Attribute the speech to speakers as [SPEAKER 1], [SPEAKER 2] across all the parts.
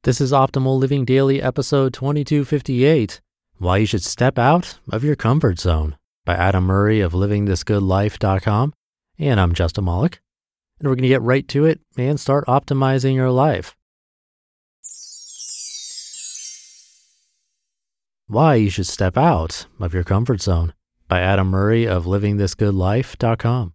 [SPEAKER 1] This is Optimal Living Daily episode 2258, Why You Should Step Out of Your Comfort Zone by Adam Murray of livingthisgoodlife.com. And I'm Justin Malik. And we're going to get right to it and start optimizing your life. Why You Should Step Out of Your Comfort Zone by Adam Murray of livingthisgoodlife.com.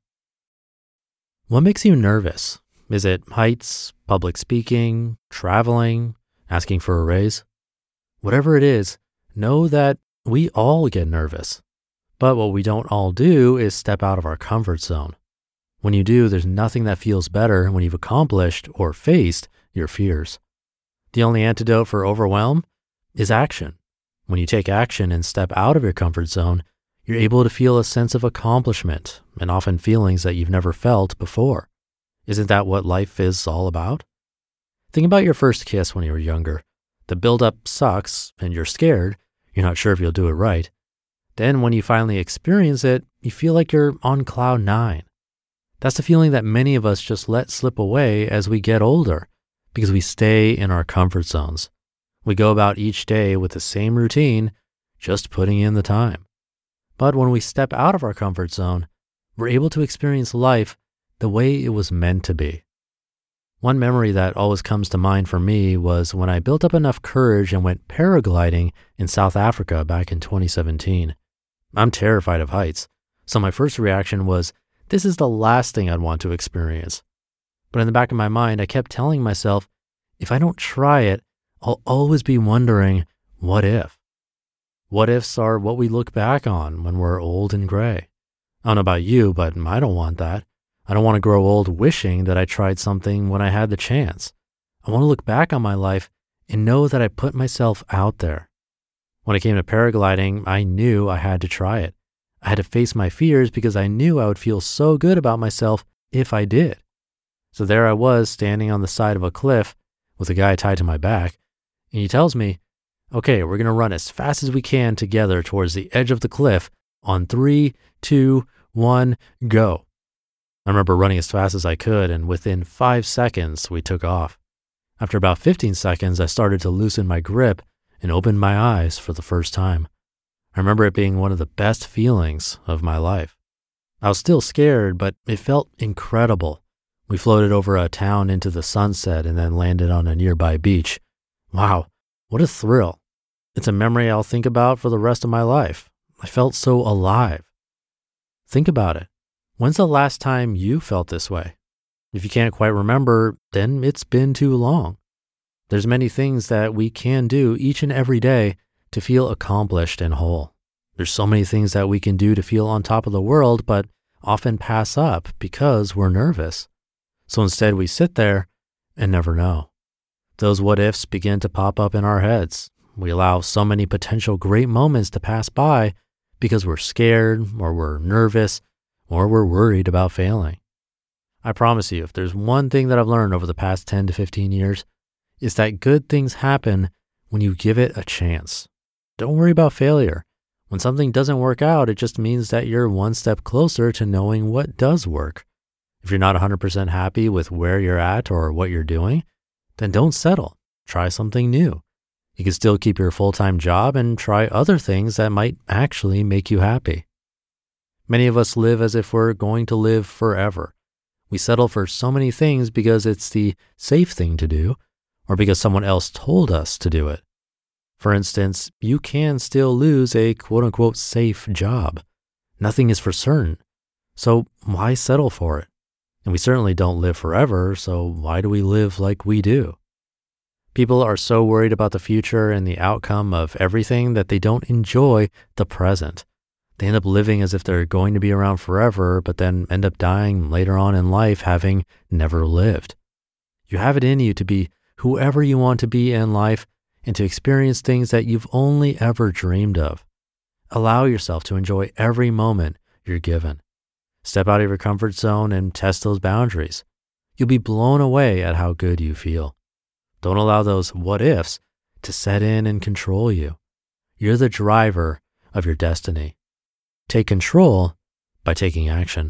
[SPEAKER 1] What makes you nervous? Is it heights, public speaking, traveling, asking for a raise? Whatever it is, know that we all get nervous. But what we don't all do is step out of our comfort zone. When you do, there's nothing that feels better when you've accomplished or faced your fears. The only antidote for overwhelm is action. When you take action and step out of your comfort zone, you're able to feel a sense of accomplishment and often feelings that you've never felt before. Isn't that what life is all about? Think about your first kiss when you were younger. The buildup sucks and you're scared. You're not sure if you'll do it right. Then when you finally experience it, you feel like you're on cloud nine. That's the feeling that many of us just let slip away as we get older because we stay in our comfort zones. We go about each day with the same routine, just putting in the time. But when we step out of our comfort zone, we're able to experience life the way it was meant to be. One memory that always comes to mind for me was when I built up enough courage and went paragliding in South Africa back in 2017. I'm terrified of heights, so my first reaction was, this is the last thing I'd want to experience. But in the back of my mind, I kept telling myself, if I don't try it, I'll always be wondering, what if? What ifs are what we look back on when we're old and gray. I don't know about you, but I don't want that. I don't want to grow old wishing that I tried something when I had the chance. I want to look back on my life and know that I put myself out there. When it came to paragliding, I knew I had to try it. I had to face my fears because I knew I would feel so good about myself if I did. So there I was standing on the side of a cliff with a guy tied to my back, and he tells me, okay, we're going to run as fast as we can together towards the edge of the cliff on 3, 2, 1, go. I remember running as fast as I could, and within 5 seconds, we took off. After about 15 seconds, I started to loosen my grip and opened my eyes for the first time. I remember it being one of the best feelings of my life. I was still scared, but it felt incredible. We floated over a town into the sunset and then landed on a nearby beach. Wow, what a thrill. It's a memory I'll think about for the rest of my life. I felt so alive. Think about it. When's the last time you felt this way? If you can't quite remember, then it's been too long. There's many things that we can do each and every day to feel accomplished and whole. There's so many things that we can do to feel on top of the world, but often pass up because we're nervous. So instead we sit there and never know. Those what ifs begin to pop up in our heads. We allow so many potential great moments to pass by because we're scared or we're nervous or we're worried about failing. I promise you, if there's one thing that I've learned over the past 10 to 15 years, it's that good things happen when you give it a chance. Don't worry about failure. When something doesn't work out, it just means that you're one step closer to knowing what does work. If you're not 100% happy with where you're at or what you're doing, then don't settle. Try something new. You can still keep your full-time job and try other things that might actually make you happy. Many of us live as if we're going to live forever. We settle for so many things because it's the safe thing to do or because someone else told us to do it. For instance, you can still lose a quote-unquote safe job. Nothing is for certain. So why settle for it? And we certainly don't live forever, so why do we live like we do? People are so worried about the future and the outcome of everything that they don't enjoy the present. They end up living as if they're going to be around forever, but then end up dying later on in life having never lived. You have it in you to be whoever you want to be in life and to experience things that you've only ever dreamed of. Allow yourself to enjoy every moment you're given. Step out of your comfort zone and test those boundaries. You'll be blown away at how good you feel. Don't allow those what ifs to set in and control you. You're the driver of your destiny. Take control by taking action.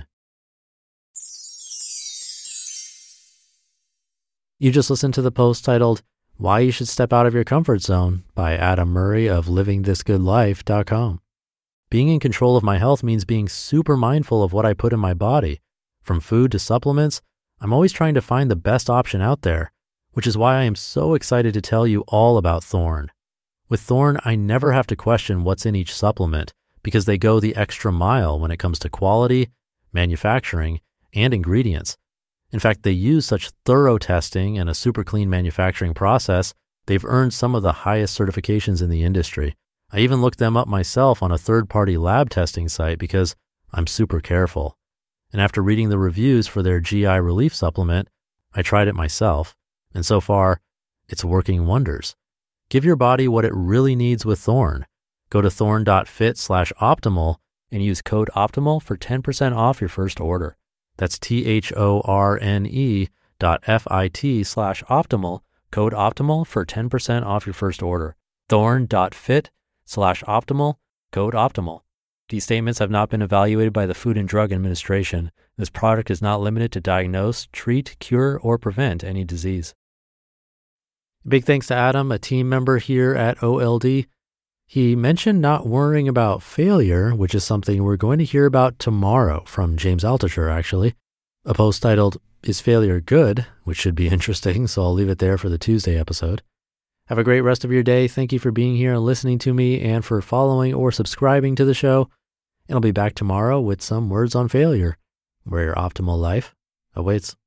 [SPEAKER 1] You just listened to the post titled, Why You Should Step Out of Your Comfort Zone by Adam Murray of LivingThisGoodLife.com. Being in control of my health means being super mindful of what I put in my body. From food to supplements, I'm always trying to find the best option out there, which is why I am so excited to tell you all about Thorne. With Thorne, I never have to question what's in each supplement because they go the extra mile when it comes to quality, manufacturing, and ingredients. In fact, they use such thorough testing and a super clean manufacturing process, they've earned some of the highest certifications in the industry. I even looked them up myself on a third-party lab testing site because I'm super careful. And after reading the reviews for their GI relief supplement, I tried it myself. And so far, it's working wonders. Give your body what it really needs with Thorne. Go to thorne.fit/optimal and use code OPTIMAL for 10% off your first order. That's THORNE.FIT/optimal, code OPTIMAL for 10% off your first order. Thorne.fit/optimal, code OPTIMAL. These statements have not been evaluated by the Food and Drug Administration. This product is not limited to diagnose, treat, cure, or prevent any disease. Big thanks to Adam, a team member here at OLD. He mentioned not worrying about failure, which is something we're going to hear about tomorrow from James Altucher, actually. A post titled, Is Failure Good?, which should be interesting, so I'll leave it there for the Tuesday episode. Have a great rest of your day. Thank you for being here and listening to me and for following or subscribing to the show. And I'll be back tomorrow with some words on failure, where your optimal life awaits.